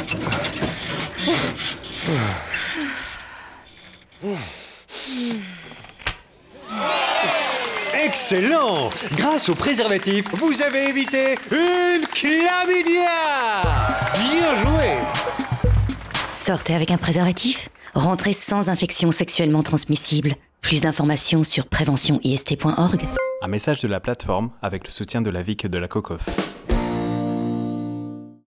Excellent! Grâce au préservatif, vous avez évité une chlamydia! Bien joué! Sortez avec un préservatif, rentrez sans infection sexuellement transmissible. Plus d'informations sur préventionist.org. Un message de la plateforme avec le soutien de la VIC de la COCOF.